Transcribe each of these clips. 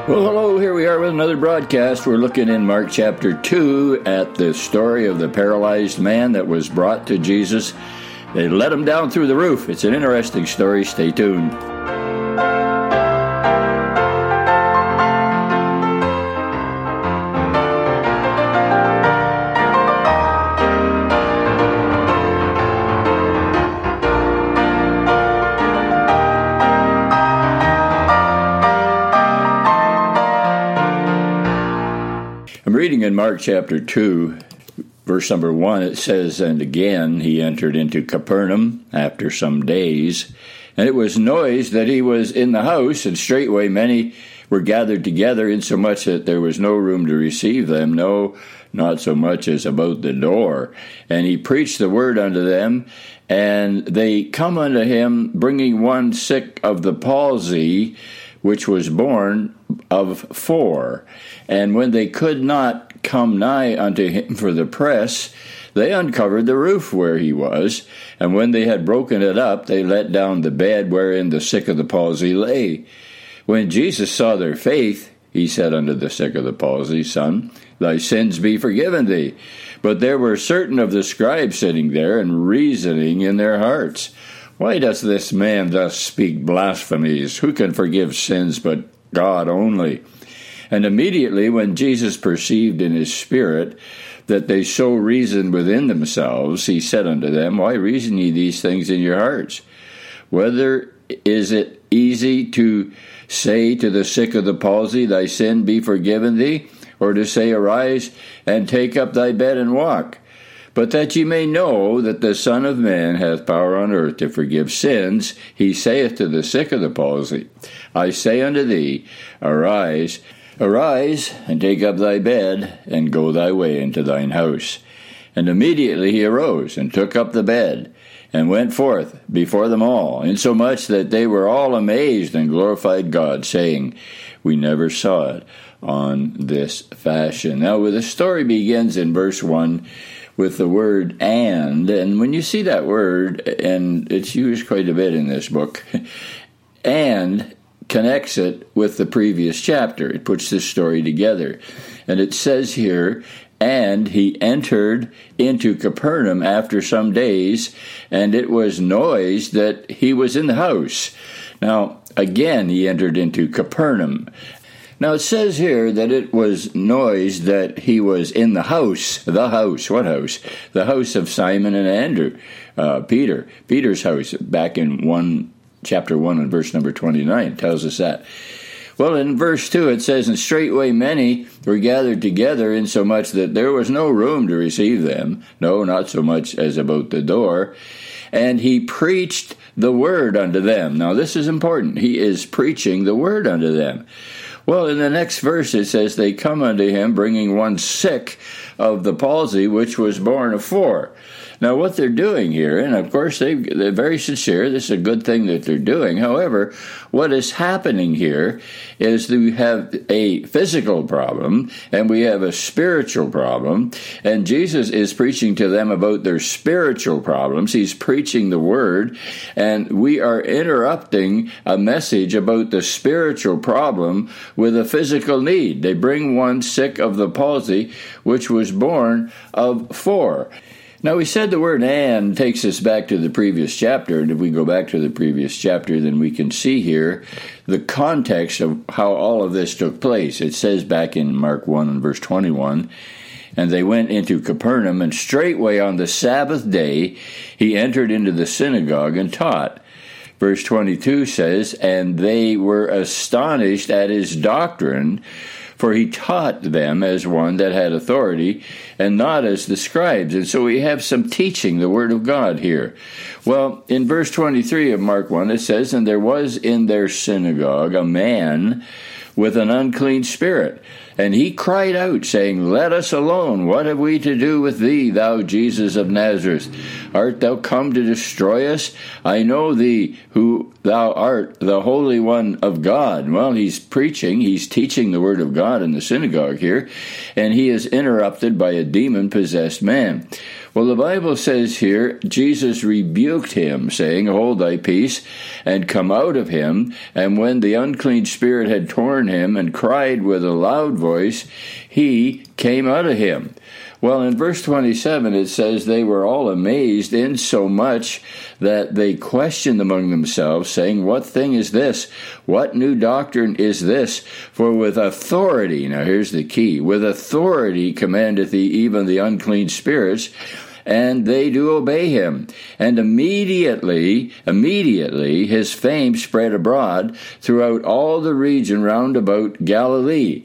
Well, hello, here we are with another broadcast. We're looking in Mark chapter 2 at the story of the paralyzed man that was brought to Jesus. They let him down through the roof. It's an interesting story. Stay tuned. Reading in Mark chapter 2, verse number 1, it says, "And again he entered into Capernaum after some days, and it was noised that he was in the house, and straightway many were gathered together, insomuch that there was no room to receive them, no, not so much as about the door. And he preached the word unto them, and they come unto him, bringing one sick of the palsy, which was born of 4. And when they could not come nigh unto him for the press, they uncovered the roof where he was. And when they had broken it up, they let down the bed wherein the sick of the palsy lay. When Jesus saw their faith, he said unto the sick of the palsy, Son, thy sins be forgiven thee. But there were certain of the scribes sitting there, and reasoning in their hearts, Why does this man thus speak blasphemies? Who can forgive sins but God only? And immediately when Jesus perceived in his spirit that they so reasoned within themselves, he said unto them, Why reason ye these things in your hearts? Whether is it easy to say to the sick of the palsy, Thy sin be forgiven thee, or to say, Arise and take up thy bed and walk? But that ye may know that the Son of Man hath power on earth to forgive sins, he saith to the sick of the palsy, I say unto thee, Arise, and take up thy bed, and go thy way into thine house. And immediately he arose, and took up the bed, and went forth before them all, insomuch that they were all amazed, and glorified God, saying, We never saw it on this fashion. Now, the story begins in verse 1, with the word and when you see that word, and it's used quite a bit in this book, and connects it with the previous chapter. It puts this story together. And it says here, and he entered into Capernaum after some days, and it was noised that he was in the house. Now, again, he entered into Capernaum. Now, it says here that it was noised that he was in the house. The house. What house? The house of Simon and Andrew. Peter. Peter's house, back in chapter 1 and verse number 29 tells us that. Well, in verse 2 it says, And straightway many were gathered together, insomuch that there was no room to receive them, no, not so much as about the door. And he preached the word unto them. Now, this is important. He is preaching the word unto them. Well, in the next verse it says, They come unto him, bringing one sick of the palsy, which was born of 4. Now, what they're doing here, and of course they're very sincere, this is a good thing that they're doing. However, what is happening here is that we have a physical problem, and we have a spiritual problem, and Jesus is preaching to them about their spiritual problems. He's preaching the word, and we are interrupting a message about the spiritual problem with a physical need. They bring one sick of the palsy, which was born of 4. Now, we said the word and takes us back to the previous chapter, and if we go back to the previous chapter, then we can see here the context of how all of this took place. It says back in Mark 1 and verse 21, And they went into Capernaum, and straightway on the Sabbath day he entered into the synagogue and taught. Verse 22 says, And they were astonished at his doctrine, for he taught them as one that had authority, and not as the scribes. And so we have some teaching the word of God here. Well, in verse 23 of Mark 1, it says, And there was in their synagogue a man with an unclean spirit. And he cried out, saying, Let us alone. What have we to do with thee, thou Jesus of Nazareth? Art thou come to destroy us? I know thee, who thou art, the Holy One of God. Well, he's preaching, he's teaching the word of God in the synagogue here, and he is interrupted by a demon-possessed man. Well, the Bible says here, Jesus rebuked him, saying, Hold thy peace, and come out of him. And when the unclean spirit had torn him, and cried with a loud voice, he came out of him. Well, in verse 27, it says, They were all amazed, insomuch that they questioned among themselves, saying, What thing is this? What new doctrine is this? For with authority, now here's the key, with authority commandeth he even the unclean spirits, and they do obey him. And immediately, his fame spread abroad throughout all the region round about Galilee.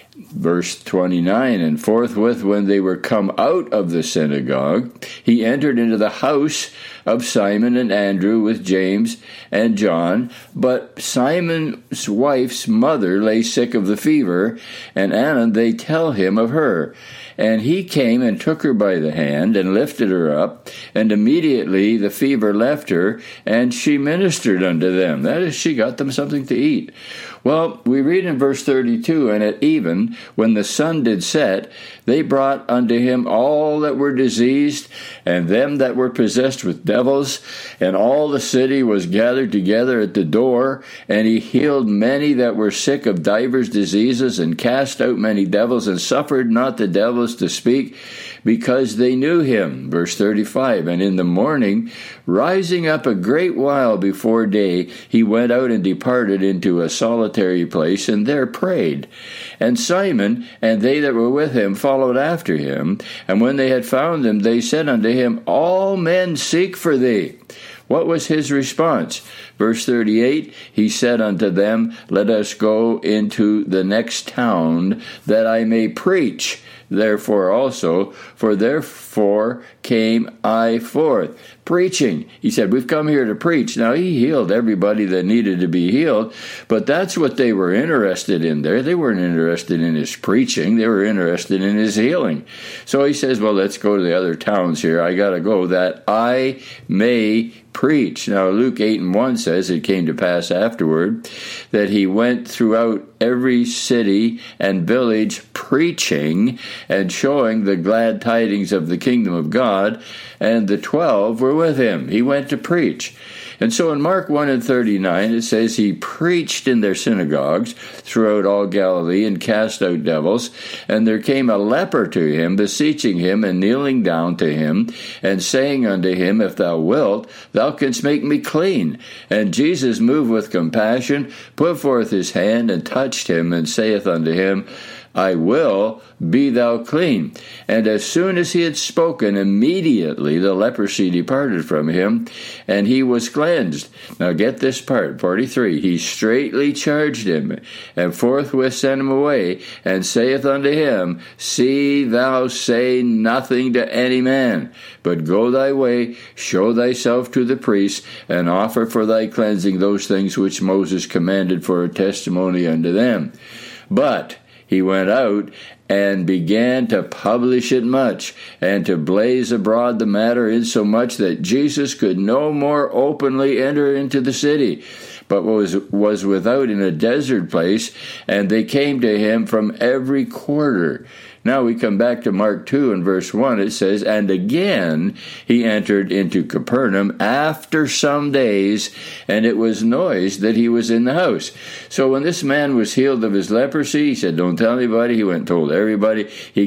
Verse 29, And forthwith when they were come out of the synagogue, he entered into the house of Simon and Andrew with James and John. But Simon's wife's mother lay sick of the fever, and anon they tell him of her. And he came and took her by the hand, and lifted her up, and immediately the fever left her, and she ministered unto them. That is, she got them something to eat. Well, we read in verse 32, And at even, when the sun did set, they brought unto him all that were diseased, and them that were possessed with devils, and all the city was gathered together at the door, and he healed many that were sick of divers diseases, and cast out many devils, and suffered not the devils to speak, because they knew him. Verse 35, And in the morning, rising up a great while before day, he went out and departed into a solitary place, and there prayed. And Simon and they that were with him followed after him. And when they had found him, they said unto him, All men seek for thee. What was his response? Verse 38, he said unto them, Let us go into the next town, that I may preach therefore also, for therefore came I forth. Preaching. He said, we've come here to preach. Now, he healed everybody that needed to be healed, but that's what they were interested in there. They weren't interested in his preaching. They were interested in his healing. So he says, well, let's go to the other towns here. I got to go that I may preach. Now, Luke 8:1 says, it came to pass afterward that he went throughout every city and village preaching and showing the glad tidings of the kingdom of God, and the 12 were with him. He went to preach. And so in Mark 1:39, it says he preached in their synagogues throughout all Galilee and cast out devils. And there came a leper to him, beseeching him and kneeling down to him and saying unto him, If thou wilt, thou canst make me clean. And Jesus, moved with compassion, put forth his hand and touched him, and saith unto him, I will, be thou clean. And as soon as he had spoken, immediately the leprosy departed from him, and he was cleansed. Now get this part, 43. He straitly charged him, and forthwith sent him away, and saith unto him, See thou say nothing to any man, but go thy way, show thyself to the priest, and offer for thy cleansing those things which Moses commanded for a testimony unto them. But he went out and began to publish it much, and to blaze abroad the matter, insomuch that Jesus could no more openly enter into the city, but was without in a desert place, and they came to him from every quarter. Now we come back to Mark 2 and verse 1. It says, And again he entered into Capernaum after some days, and it was noised that he was in the house. So when this man was healed of his leprosy, he said, don't tell anybody. He went and told everybody.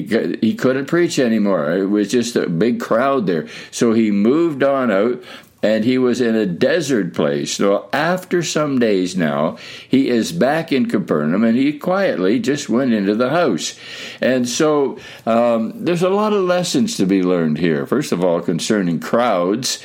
He couldn't preach anymore. It was just a big crowd there. So he moved on out, and he was in a desert place. So after some days now, he is back in Capernaum, and he quietly just went into the house. And so there's a lot of lessons to be learned here. First of all, concerning crowds.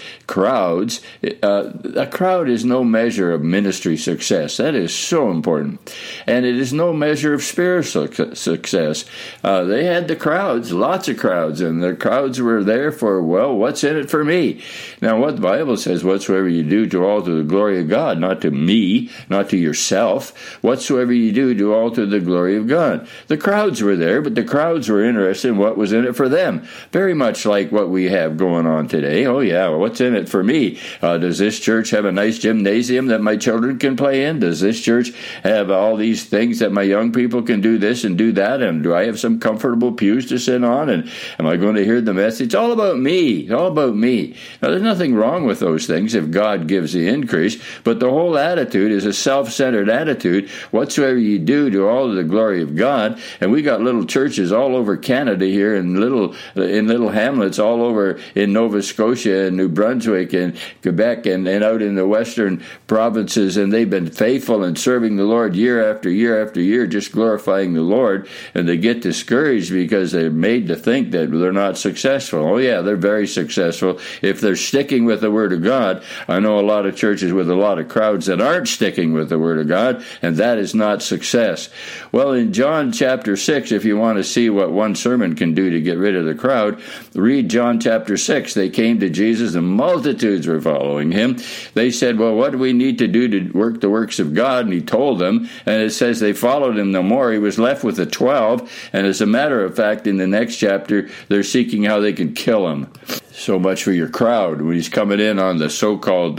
A crowd is no measure of ministry success. That is so important. And it is no measure of spiritual success. They had the crowds, lots of crowds, and the crowds were there for, well, what's in it for me? Now, what the Bible Bible says, whatsoever you do, do all to the glory of God, not to me, not to yourself. Whatsoever you do all to the glory of God. The crowds were there, but the crowds were interested in what was in it for them. Very much like what we have going on today. Oh yeah, well, what's in it for me? Does this church have a nice gymnasium that my children can play in? Does this church have all these things that my young people can do this and do that? And do I have some comfortable pews to sit on? And am I going to hear the message? It's all about me. It's all about me. Now, there's nothing wrong with those things if God gives the increase, but the whole attitude is a self-centered attitude. Whatsoever you do all to the glory of God. And we got little churches all over Canada here, in little hamlets all over in Nova Scotia and New Brunswick and Quebec and out in the western provinces, and they've been faithful in serving the Lord year after year after year, just glorifying the Lord, and they get discouraged because they're made to think that they're not successful. Oh yeah, they're very successful if they're sticking with the Word of God. I know a lot of churches with a lot of crowds that aren't sticking with the Word of God, and that is not success. Well, in John chapter 6, if you want to see what one sermon can do to get rid of the crowd, read John chapter 6. They came to Jesus, and multitudes were following him. They said, well, what do we need to do to work the works of God? And he told them, and it says they followed him no more. He was left with the 12, and as a matter of fact, in the next chapter, they're seeking how they can kill him. So much for your crowd. When he's coming in on the so-called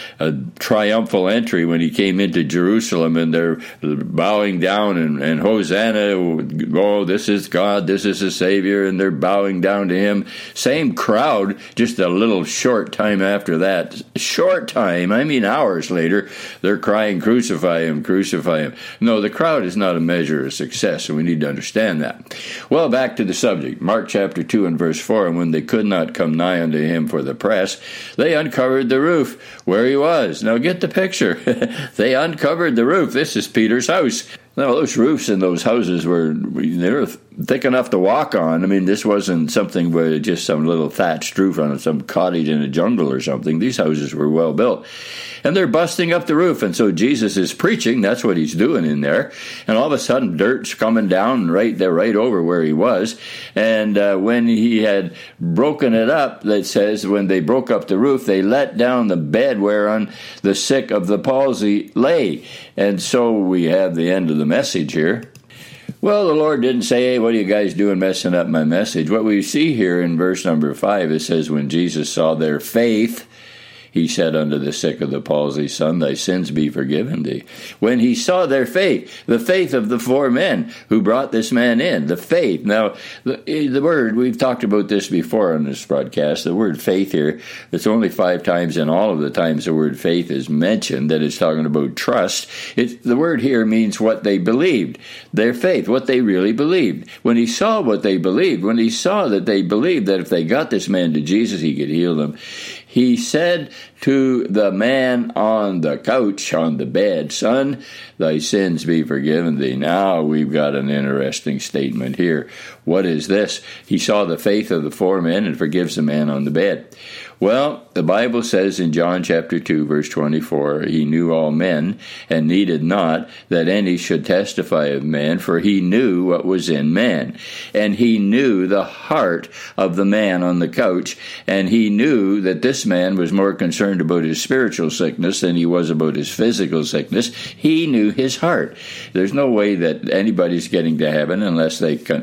triumphal entry, when he came into Jerusalem, and they're bowing down and Hosanna, oh, this is God, this is the Savior, and they're bowing down to him. Same crowd, just a little short time after that. Short time, I mean hours later, they're crying, crucify him, crucify him. No, the crowd is not a measure of success, and we need to understand that. Well, back to the subject. Mark chapter 2 and verse 4, and when they could not come nigh unto him for the press, they uncovered the roof where he was. Now get the picture. They uncovered the roof. This is Peter's house. Now, those roofs in those houses they were thick enough to walk on. I mean, this wasn't something where just some little thatched roof on some cottage in a jungle or something. These houses were well built. And they're busting up the roof. And so Jesus is preaching. That's what he's doing in there. And all of a sudden, dirt's coming down right over where he was. And when he had broken it up, that says when they broke up the roof, they let down the bed whereon the sick of the palsy lay. And so we have the end of the message here. Well, the Lord didn't say, hey, what are you guys doing messing up my message? What we see here in verse number 5, it says, when Jesus saw their faith, he said unto the sick of the palsy, son, thy sins be forgiven thee. When he saw their faith, the faith of the 4 men who brought this man in, the faith. Now, the word, we've talked about this before on this broadcast, the word faith here, it's only 5 times in all of the times the word faith is mentioned, that it's talking about trust. The word here means what they believed, their faith, what they really believed. When he saw what they believed, when he saw that they believed that if they got this man to Jesus, he could heal them, he said to the man on the couch, on the bed, son, thy sins be forgiven thee. Now we've got an interesting statement here. What is this? He saw the faith of the 4 men and forgives the man on the bed. Well, the Bible says in John chapter 2, verse 24, he knew all men and needed not that any should testify of man, for he knew what was in man. And he knew the heart of the man on the couch, and he knew that this man was more concerned about his spiritual sickness than he was about his physical sickness. He knew his heart. There's no way that anybody's getting to heaven unless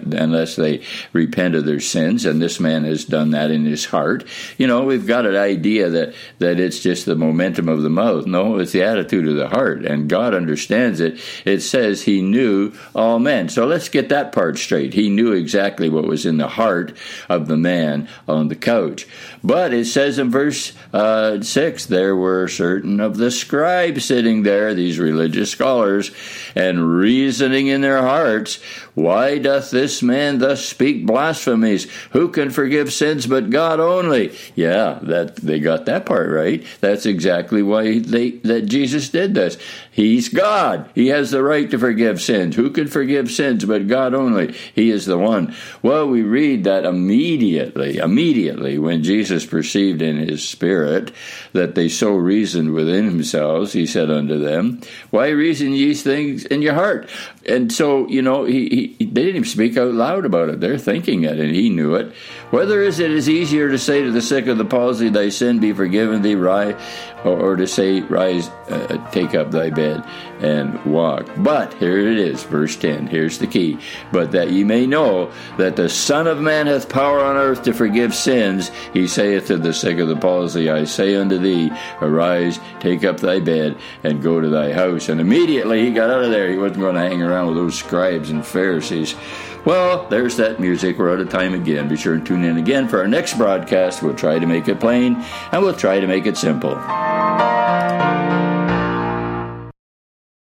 they repent of their sins, and this man has done that in his heart. You know, we've got an idea that it's just the momentum of the mouth. No, it's the attitude of the heart, and God understands it. It says he knew all men. So let's get that part straight. He knew exactly what was in the heart of the man on the couch. But it says in verse 6, there were certain of the scribes sitting there, these religious scholars, and reasoning in their hearts, why doth this man thus speak blasphemies? Who can forgive sins but God only? Yeah, that they got that part right. That's exactly why that Jesus did this. He's God. He has the right to forgive sins. Who can forgive sins but God only? He is the one. Well, we read that immediately when Jesus perceived in his spirit that they so reasoned within themselves, he said unto them, why reason ye things in your heart? And so, you know, they didn't even speak out loud about it. They're thinking it, and he knew it. Whether it is easier to say to the sick of the palsy, palsy, thy sin be forgiven thee, rise, or to say, rise, take up thy bed, and walk. But, here it is, verse 10, here's the key. But that ye may know that the Son of Man hath power on earth to forgive sins, he saith to the sick of the palsy, I say unto thee, arise, take up thy bed, and go to thy house. And immediately he got out of there. He wasn't going to hang around with those scribes and Pharisees. Well, there's that music. We're out of time again. Be sure and tune in again for our next broadcast. We'll try to make it plain, and we'll try to make it simple.